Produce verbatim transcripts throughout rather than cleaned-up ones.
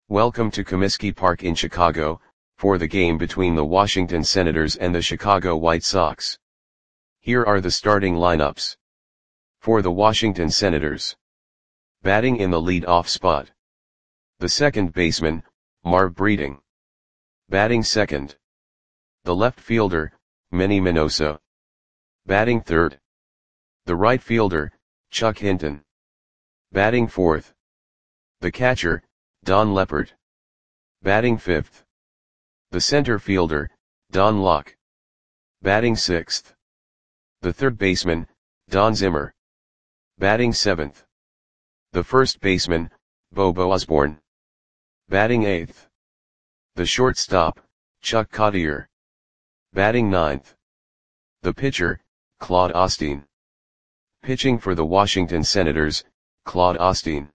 Welcome to Comiskey Park in Chicago, for the game between the Washington Senators and the Chicago White Sox. Here are the starting lineups. For the Washington Senators. Batting in the lead-off spot. The second baseman, Marv Breeding. Batting second. The left fielder, Manny Minoso. Batting third. The right fielder, Chuck Hinton. Batting fourth. The catcher, Don Leppert. Batting fifth. The center fielder, Don Locke. Batting sixth. The third baseman, Don Zimmer. Batting seventh. The first baseman, Bobo Osborne. Batting eighth. The shortstop, Chuck Cottier. Batting ninth. The pitcher, Claude Osteen. Pitching for the Washington Senators, Claude Osteen.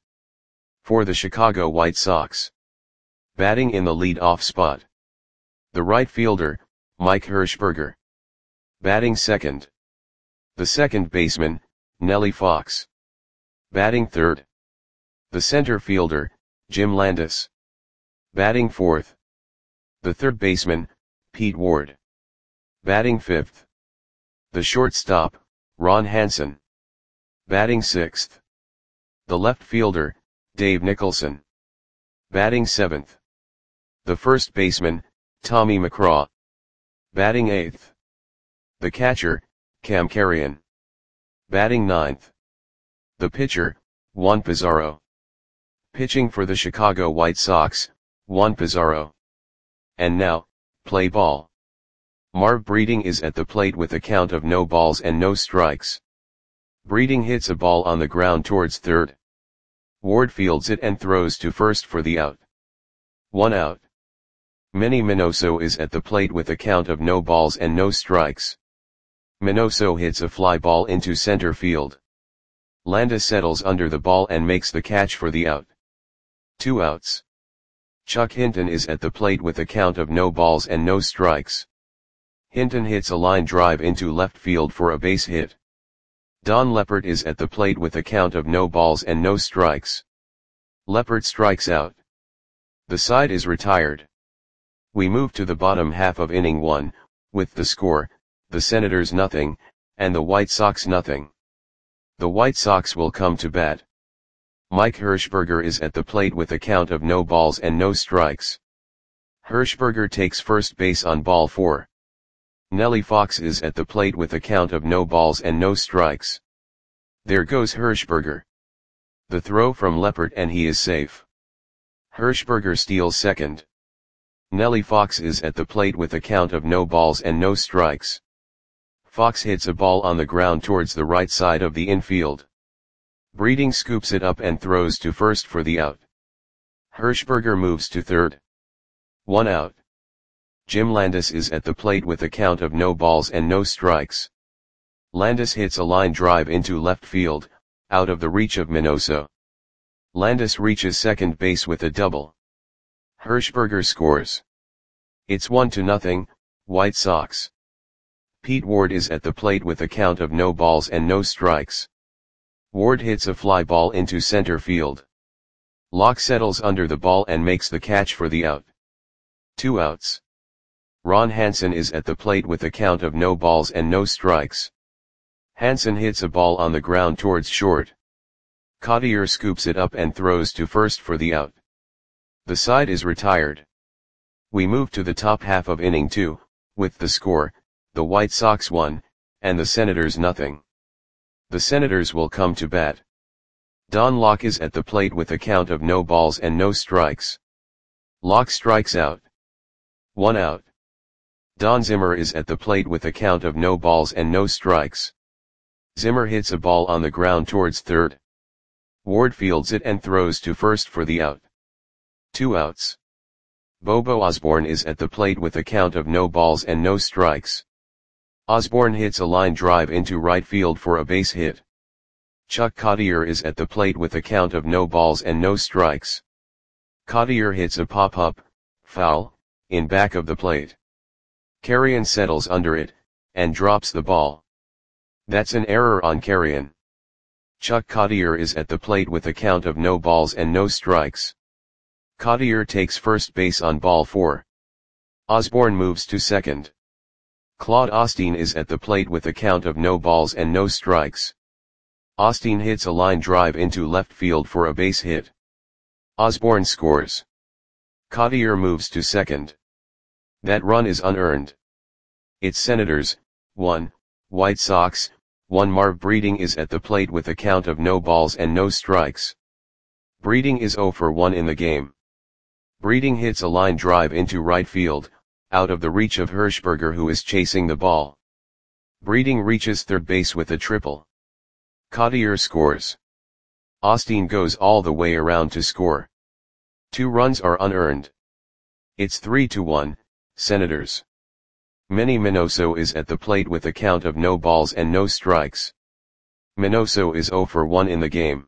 For the Chicago White Sox. Batting in the lead-off spot. The right fielder, Mike Hershberger. Batting second. The second baseman, Nellie Fox. Batting third. The center fielder, Jim Landis. Batting fourth. The third baseman, Pete Ward. Batting fifth. The shortstop, Ron Hansen. Batting sixth. The left fielder, Dave Nicholson. Batting seventh. The first baseman, Tommy McCraw. Batting eighth. The catcher, Cam Carrion. Batting ninth. The pitcher, Juan Pizarro. Pitching for the Chicago White Sox, Juan Pizarro. And now, play ball. Marv Breeding is at the plate with a count of no balls and no strikes. Breeding hits a ball on the ground towards third. Ward fields it and throws to first for the out. One out. Manny Minoso is at the plate with a count of no balls and no strikes. Minoso hits a fly ball into center field. Landis settles under the ball and makes the catch for the out. Two outs. Chuck Hinton is at the plate with a count of no balls and no strikes. Hinton hits a line drive into left field for a base hit. Don Leppert is at the plate with a count of no balls and no strikes. Leppert strikes out. The side is retired. We move to the bottom half of inning one, with the score, the Senators nothing, and the White Sox nothing. The White Sox will come to bat. Mike Hershberger is at the plate with a count of no balls and no strikes. Hershberger takes first base on ball four. Nellie Fox is at the plate with a count of no balls and no strikes. There goes Hershberger. The throw from Leppert and he is safe. Hershberger steals second. Nellie Fox is at the plate with a count of no balls and no strikes. Fox hits a ball on the ground towards the right side of the infield. Breeding scoops it up and throws to first for the out. Hershberger moves to third. One out. Jim Landis is at the plate with a count of no balls and no strikes. Landis hits a line drive into left field, out of the reach of Minoso. Landis reaches second base with a double. Hershberger scores. It's one to nothing, White Sox. Pete Ward is at the plate with a count of no balls and no strikes. Ward hits a fly ball into center field. Locke settles under the ball and makes the catch for the out. Two outs. Ron Hansen is at the plate with a count of no balls and no strikes. Hansen hits a ball on the ground towards short. Cottier scoops it up and throws to first for the out. The side is retired. We move to the top half of inning two, with the score, the White Sox one, and the Senators nothing. The Senators will come to bat. Don Locke is at the plate with a count of no balls and no strikes. Locke strikes out. One out. Don Zimmer is at the plate with a count of no balls and no strikes. Zimmer hits a ball on the ground towards third. Ward fields it and throws to first for the out. Two outs. Bobo Osborne is at the plate with a count of no balls and no strikes. Osborne hits a line drive into right field for a base hit. Chuck Cottier is at the plate with a count of no balls and no strikes. Cottier hits a pop-up, foul, in back of the plate. Carrion settles under it, and drops the ball. That's an error on Carrion. Chuck Cottier is at the plate with a count of no balls and no strikes. Cottier takes first base on ball four. Osborne moves to second. Claude Osteen is at the plate with a count of no balls and no strikes. Osteen hits a line drive into left field for a base hit. Osborne scores. Cottier moves to second. That run is unearned. It's Senators, one, White Sox, one. Marv Breeding is at the plate with a count of no balls and no strikes. Breeding is zero for one in the game. Breeding hits a line drive into right field, out of the reach of Hirschberger, who is chasing the ball. Breeding reaches third base with a triple. Cottier scores. Osteen goes all the way around to score. Two runs are unearned. It's three to one, Senators. Manny Minoso is at the plate with a count of no balls and no strikes. Minoso is zero for one in the game.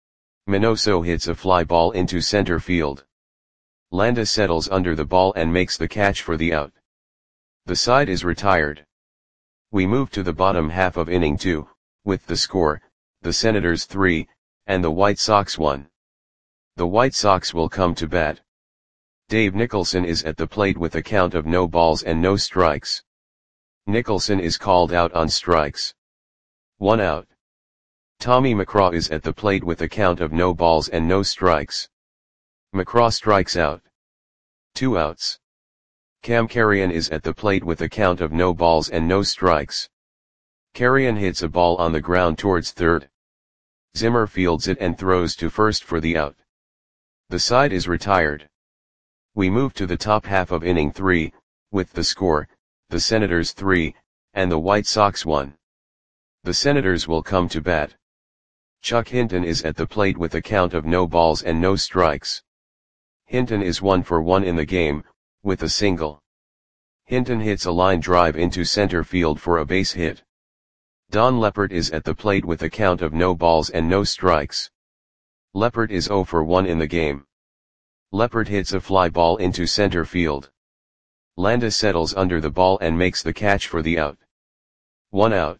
Minoso hits a fly ball into center field. Landa settles under the ball and makes the catch for the out. The side is retired. We move to the bottom half of inning two, with the score, the Senators three, and the White Sox one. The White Sox will come to bat. Dave Nicholson is at the plate with a count of no balls and no strikes. Nicholson is called out on strikes. One out. Tommy McCraw is at the plate with a count of no balls and no strikes. McCraw strikes out. Two outs. Cam Carrion is at the plate with a count of no balls and no strikes. Carrion hits a ball on the ground towards third. Zimmer fields it and throws to first for the out. The side is retired. We move to the top half of inning three, with the score, the Senators three, and the White Sox one. The Senators will come to bat. Chuck Hinton is at the plate with a count of no balls and no strikes. Hinton is one for one in the game, with a single. Hinton hits a line drive into center field for a base hit. Don Leppert is at the plate with a count of no balls and no strikes. Leppert is zero for one in the game. Leppert hits a fly ball into center field. Landa settles under the ball and makes the catch for the out. One out.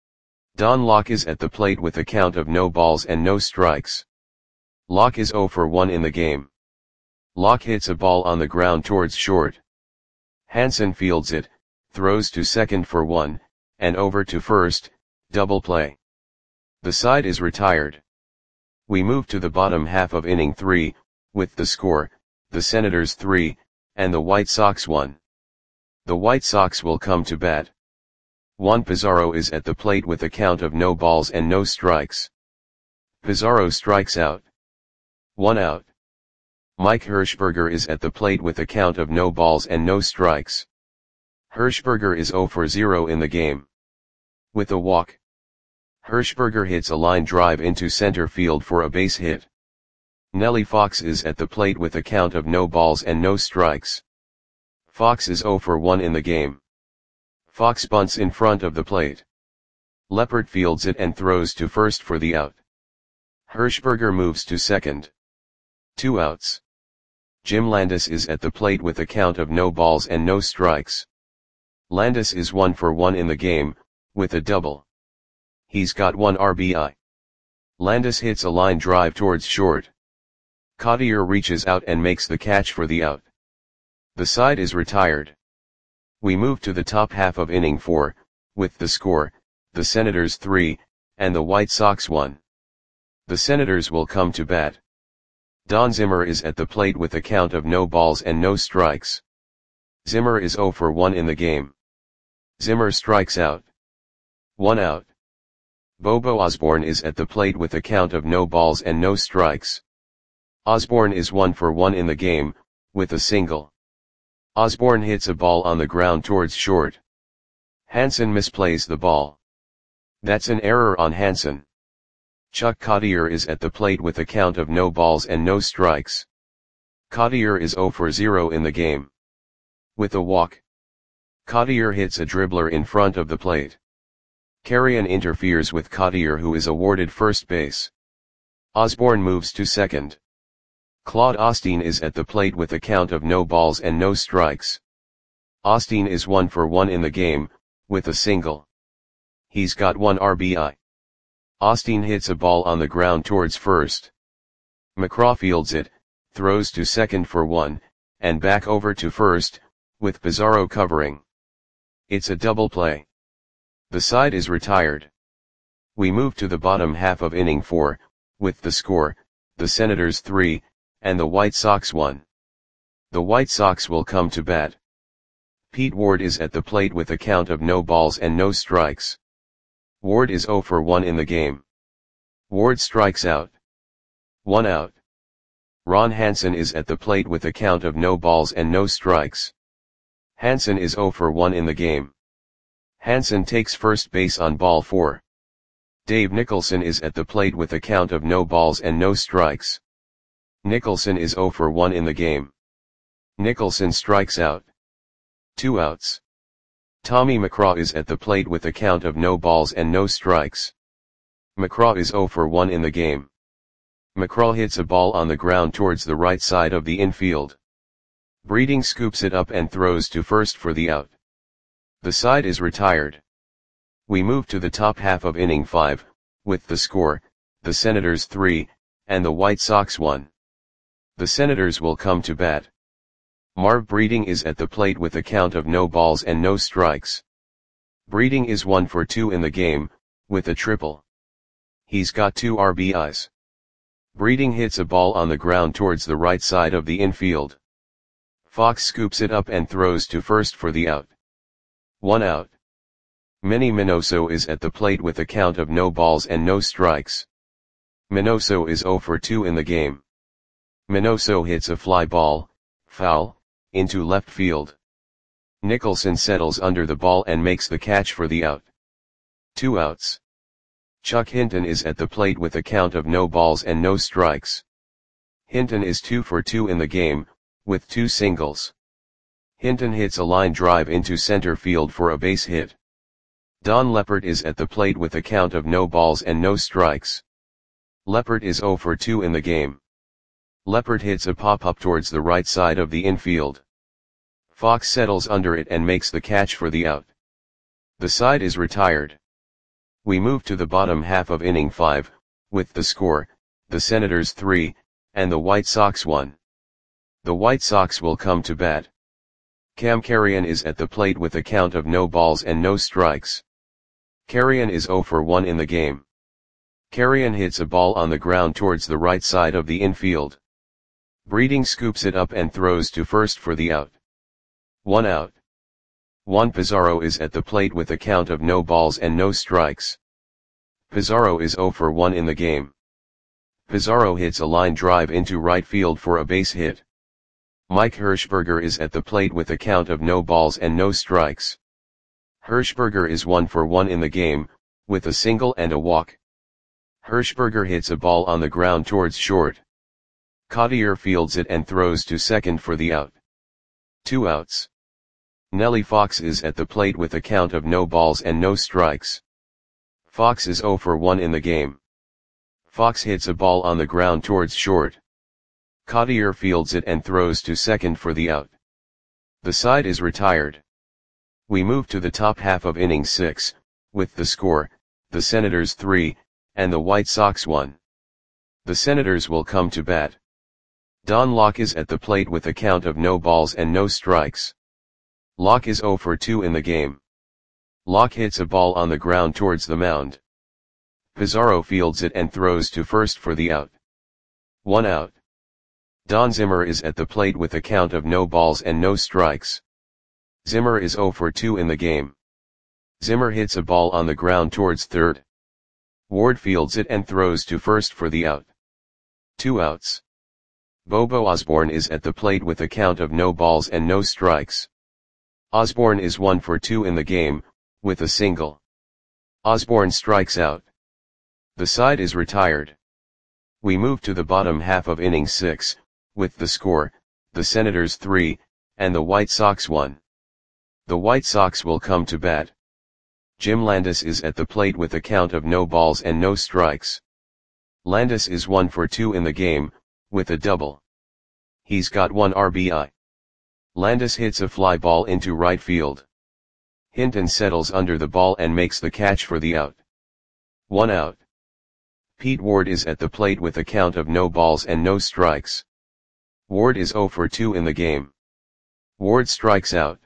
Don Locke is at the plate with a count of no balls and no strikes. Locke is zero for one in the game. Locke hits a ball on the ground towards short. Hansen fields it, throws to second for one, and over to first, double play. The side is retired. We move to the bottom half of inning three, with the score, the Senators three, and the White Sox one. The White Sox will come to bat. Juan Pizarro is at the plate with a count of no balls and no strikes. Pizarro strikes out. One out. Mike Hirschberger is at the plate with a count of no balls and no strikes. Hirschberger is zero for zero in the game. With a walk. Hirschberger hits a line drive into center field for a base hit. Nellie Fox is at the plate with a count of no balls and no strikes. Fox is zero for one in the game. Fox bunts in front of the plate. Leppert fields it and throws to first for the out. Hirschberger moves to second. Two outs. Jim Landis is at the plate with a count of no balls and no strikes. Landis is one for one in the game, with a double. He's got one R B I. Landis hits a line drive towards short. Cottier reaches out and makes the catch for the out. The side is retired. We move to the top half of inning four, with the score, the Senators three, and the White Sox one. The Senators will come to bat. Don Zimmer is at the plate with a count of no balls and no strikes. Zimmer is zero for one in the game. Zimmer strikes out. One out. Bobo Osborne is at the plate with a count of no balls and no strikes. Osborne is one for one in the game, with a single. Osborne hits a ball on the ground towards short. Hansen misplays the ball. That's an error on Hansen. Chuck Cottier is at the plate with a count of no balls and no strikes. Cottier is zero for zero in the game. With a walk. Cottier hits a dribbler in front of the plate. Carrion interferes with Cottier, who is awarded first base. Osborne moves to second. Claude Osteen is at the plate with a count of no balls and no strikes. Osteen is one for one in the game, with a single. He's got one R B I. Osteen hits a ball on the ground towards first. McCraw fields it, throws to second for one, and back over to first, with Pizarro covering. It's a double play. The side is retired. We move to the bottom half of inning four, with the score, the Senators three, and the White Sox one. The White Sox will come to bat. Pete Ward is at the plate with a count of no balls and no strikes. Ward is oh for one in the game. Ward strikes out. One out. Ron Hansen is at the plate with a count of no balls and no strikes. Hansen is oh for one in the game. Hansen takes first base on ball four. Dave Nicholson is at the plate with a count of no balls and no strikes. Nicholson is oh for one in the game. Nicholson strikes out. Two outs. Tommy McCraw is at the plate with a count of no balls and no strikes. McCraw is oh for one in the game. McCraw hits a ball on the ground towards the right side of the infield. Breeding scoops it up and throws to first for the out. The side is retired. We move to the top half of inning five, with the score, the Senators three, and the White Sox one. The Senators will come to bat. Marv Breeding is at the plate with a count of no balls and no strikes. Breeding is one for two in the game, with a triple. He's got two R B Is. Breeding hits a ball on the ground towards the right side of the infield. Fox scoops it up and throws to first for the out. One out. Manny Minoso is at the plate with a count of no balls and no strikes. Minoso is oh for two in the game. Minoso hits a fly ball, foul, into left field. Nicholson settles under the ball and makes the catch for the out. Two outs. Chuck Hinton is at the plate with a count of no balls and no strikes. Hinton is two for two in the game, with two singles. Hinton hits a line drive into center field for a base hit. Don Leppert is at the plate with a count of no balls and no strikes. Leppert is oh for two in the game. Leppert hits a pop-up towards the right side of the infield. Fox settles under it and makes the catch for the out. The side is retired. We move to the bottom half of inning five, with the score, the Senators three, and the White Sox one. The White Sox will come to bat. Cam Carrion is at the plate with a count of no balls and no strikes. Carrion is oh for one in the game. Carrion hits a ball on the ground towards the right side of the infield. Breeding scoops it up and throws to first for the out. One out. Juan Pizarro is at the plate with a count of no balls and no strikes. Pizarro is oh for one in the game. Pizarro hits a line drive into right field for a base hit. Mike Hirschberger is at the plate with a count of no balls and no strikes. Hirschberger is one for one in the game, with a single and a walk. Hirschberger hits a ball on the ground towards short. Cottier fields it and throws to second for the out. Two outs. Nellie Fox is at the plate with a count of no balls and no strikes. Fox is oh for one in the game. Fox hits a ball on the ground towards short. Cottier fields it and throws to second for the out. The side is retired. We move to the top half of inning six, with the score, the Senators three, and the White Sox one. The Senators will come to bat. Don Locke is at the plate with a count of no balls and no strikes. Locke is oh for two in the game. Locke hits a ball on the ground towards the mound. Pizarro fields it and throws to first for the out. One out. Don Zimmer is at the plate with a count of no balls and no strikes. Zimmer is oh for two in the game. Zimmer hits a ball on the ground towards third. Ward fields it and throws to first for the out. Two outs. Bobo Osborne is at the plate with a count of no balls and no strikes. Osborne is one for two in the game, with a single. Osborne strikes out. The side is retired. We move to the bottom half of inning six, with the score, the Senators three, and the White Sox one. The White Sox will come to bat. Jim Landis is at the plate with a count of no balls and no strikes. Landis is one for two in the game, with a double. He's got one R B I. Landis hits a fly ball into right field. Hinton settles under the ball and makes the catch for the out. One out. Pete Ward is at the plate with a count of no balls and no strikes. Ward is zero for two in the game. Ward strikes out.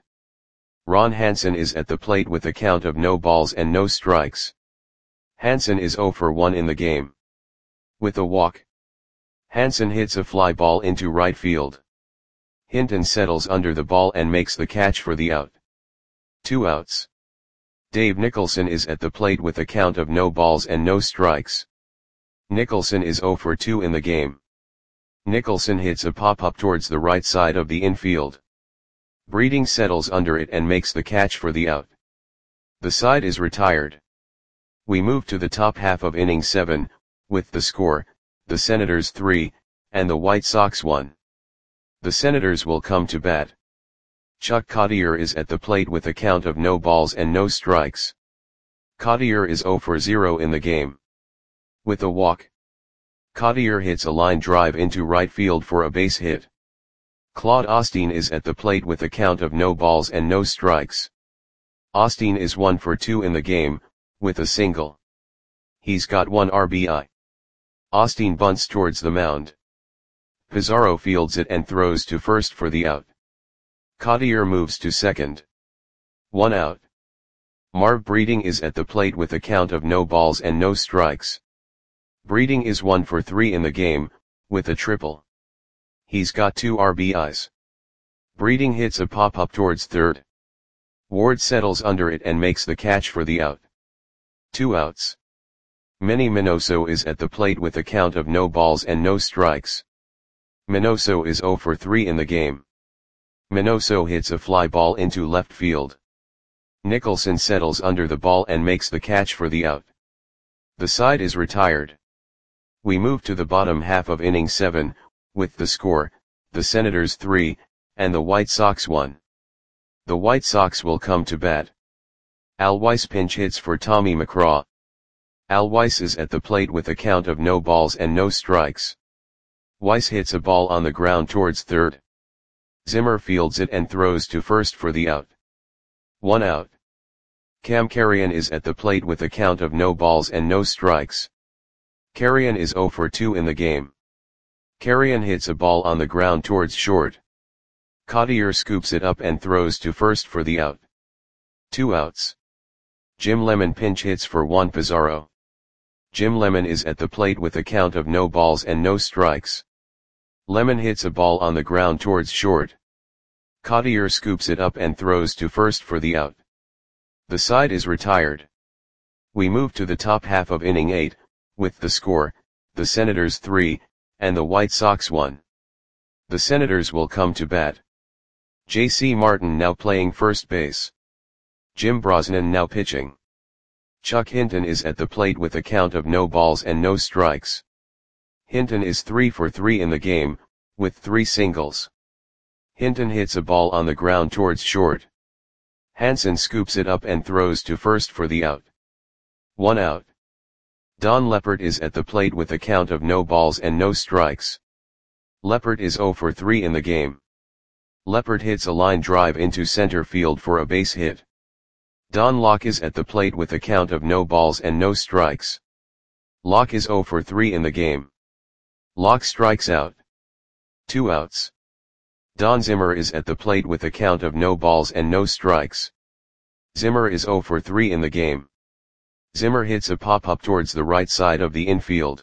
Ron Hansen is at the plate with a count of no balls and no strikes. Hansen is zero for one in the game. With a walk, Hansen hits a fly ball into right field. Hinton settles under the ball and makes the catch for the out. Two outs. Dave Nicholson is at the plate with a count of no balls and no strikes. Nicholson is zero for two in the game. Nicholson hits a pop-up towards the right side of the infield. Breeding settles under it and makes the catch for the out. The side is retired. We move to the top half of inning seven, with the score, the Senators three, and the White Sox one. The Senators will come to bat. Chuck Cottier is at the plate with a count of no balls and no strikes. Cottier is zero for zero in the game. With a walk, Cottier hits a line drive into right field for a base hit. Claude Osteen is at the plate with a count of no balls and no strikes. Osteen is one for two in the game, with a single. He's got one R B I. Osteen bunts towards the mound. Pizarro fields it and throws to first for the out. Cottier moves to second. One out. Marv Breeding is at the plate with a count of no balls and no strikes. Breeding is one for three in the game, with a triple. He's got two R B Is. Breeding hits a pop-up towards third. Ward settles under it and makes the catch for the out. Two outs. Manny Minoso is at the plate with a count of no balls and no strikes. Minoso is zero for three in the game. Minoso hits a fly ball into left field. Nicholson settles under the ball and makes the catch for the out. The side is retired. We move to the bottom half of inning seven, with the score, the Senators three, and the White Sox one. The White Sox will come to bat. Al Weiss pinch hits for Tommy McCraw. Al Weiss is at the plate with a count of no balls and no strikes. Weiss hits a ball on the ground towards third. Zimmer fields it and throws to first for the out. One out. Cam Carrion is at the plate with a count of no balls and no strikes. Carrion is zero for two in the game. Carrion hits a ball on the ground towards short. Cottier scoops it up and throws to first for the out. Two outs. Jim Lemon pinch hits for Juan Pizarro. Jim Lemon is at the plate with a count of no balls and no strikes. Lemon hits a ball on the ground towards short. Cottier scoops it up and throws to first for the out. The side is retired. We move to the top half of inning eight, with the score, the Senators three, and the White Sox one. The Senators will come to bat. J C Martin now playing first base. Jim Brosnan now pitching. Chuck Hinton is at the plate with a count of no balls and no strikes. Hinton is three for three in the game, with three singles. Hinton hits a ball on the ground towards short. Hansen scoops it up and throws to first for the out. One out. Don Leppert is at the plate with a count of no balls and no strikes. Leppert is zero for three in the game. Leppert hits a line drive into center field for a base hit. Don Locke is at the plate with a count of no balls and no strikes. Locke is zero for three in the game. Locke strikes out. Two outs. Don Zimmer is at the plate with a count of no balls and no strikes. Zimmer is zero for three in the game. Zimmer hits a pop-up towards the right side of the infield.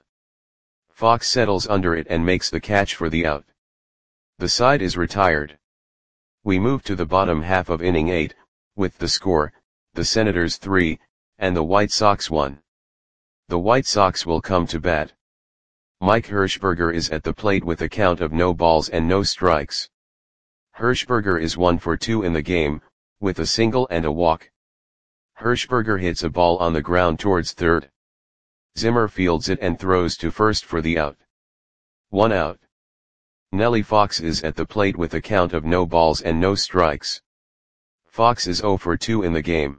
Fox settles under it and makes the catch for the out. The side is retired. We move to the bottom half of inning eight, with the score, the Senators three, and the White Sox one. The White Sox will come to bat. Mike Hirschberger is at the plate with a count of no balls and no strikes. Hirschberger is one for two in the game, with a single and a walk. Hirschberger hits a ball on the ground towards third. Zimmer fields it and throws to first for the out. One out. Nellie Fox is at the plate with a count of no balls and no strikes. Fox is zero for two in the game.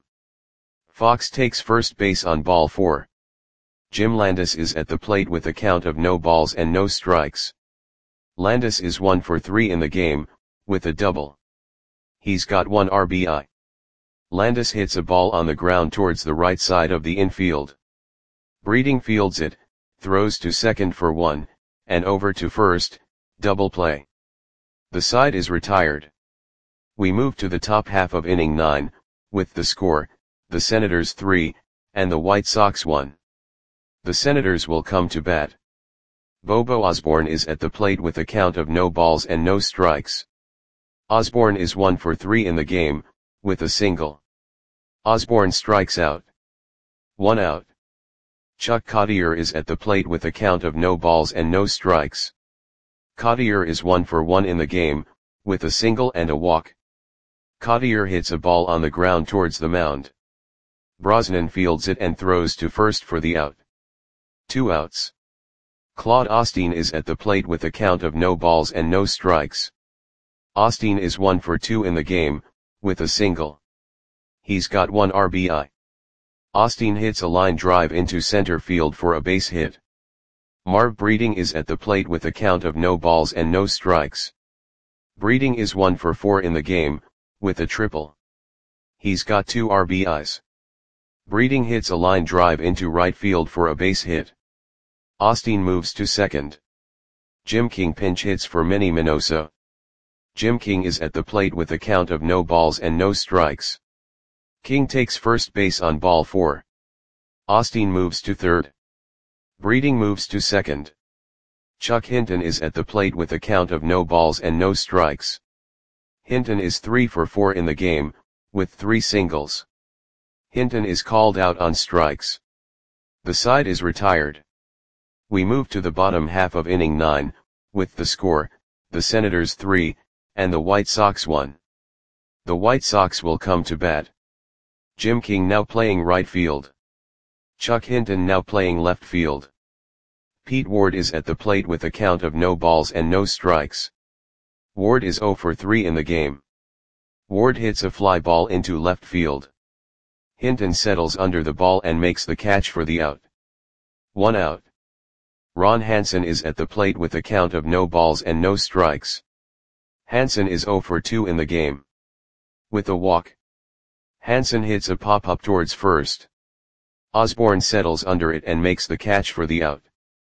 Fox takes first base on ball four. Jim Landis is at the plate with a count of no balls and no strikes. Landis is one for three in the game, with a double. He's got one R B I. Landis hits a ball on the ground towards the right side of the infield. Breeding fields it, throws to second for one, and over to first, double play. The side is retired. We move to the top half of inning nine, with the score, the Senators three, and the White Sox one. The Senators will come to bat. Bobo Osborne is at the plate with a count of no balls and no strikes. Osborne is one for three in the game, with a single. Osborne strikes out. One out. Chuck Cottier is at the plate with a count of no balls and no strikes. Cottier is one for one in the game, with a single and a walk. Cottier hits a ball on the ground towards the mound. Brosnan fields it and throws to first for the out. Two outs. Claude Osteen is at the plate with a count of no balls and no strikes. Osteen is one for two in the game, with a single. He's got one R B I. Osteen hits a line drive into center field for a base hit. Marv Breeding is at the plate with a count of no balls and no strikes. Breeding is one for four in the game, with a triple. He's got two R B Is. Breeding hits a line drive into right field for a base hit. Osteen moves to second. Jim King pinch hits for Minnie Minoso. Jim King is at the plate with a count of no balls and no strikes. King takes first base on ball four. Osteen moves to third. Breeding moves to second. Chuck Hinton is at the plate with a count of no balls and no strikes. Hinton is three for four in the game, with three singles. Hinton is called out on strikes. The side is retired. We move to the bottom half of inning nine, with the score, the Senators three, and the White Sox one. The White Sox will come to bat. Jim King now playing right field. Chuck Hinton now playing left field. Pete Ward is at the plate with a count of no balls and no strikes. Ward is zero for three in the game. Ward hits a fly ball into left field. Hinton settles under the ball and makes the catch for the out. One out. Ron Hansen is at the plate with a count of no balls and no strikes. Hansen is zero for two in the game. With a walk. Hansen hits a pop-up towards first. Osborne settles under it and makes the catch for the out.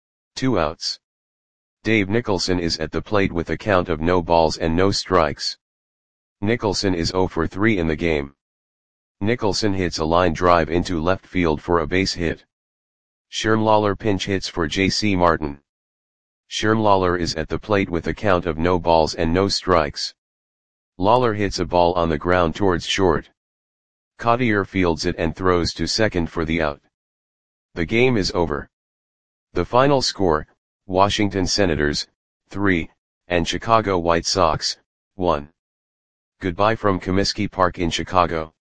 Two outs. Dave Nicholson is at the plate with a count of no balls and no strikes. Nicholson is zero for three in the game. Nicholson hits a line drive into left field for a base hit. Shermlawler pinch hits for J C Martin. Shermlawler is at the plate with a count of no balls and no strikes. Lawler hits a ball on the ground towards short. Cottier fields it and throws to second for the out. The game is over. The final score, Washington Senators, three, and Chicago White Sox, one. Goodbye from Comiskey Park in Chicago.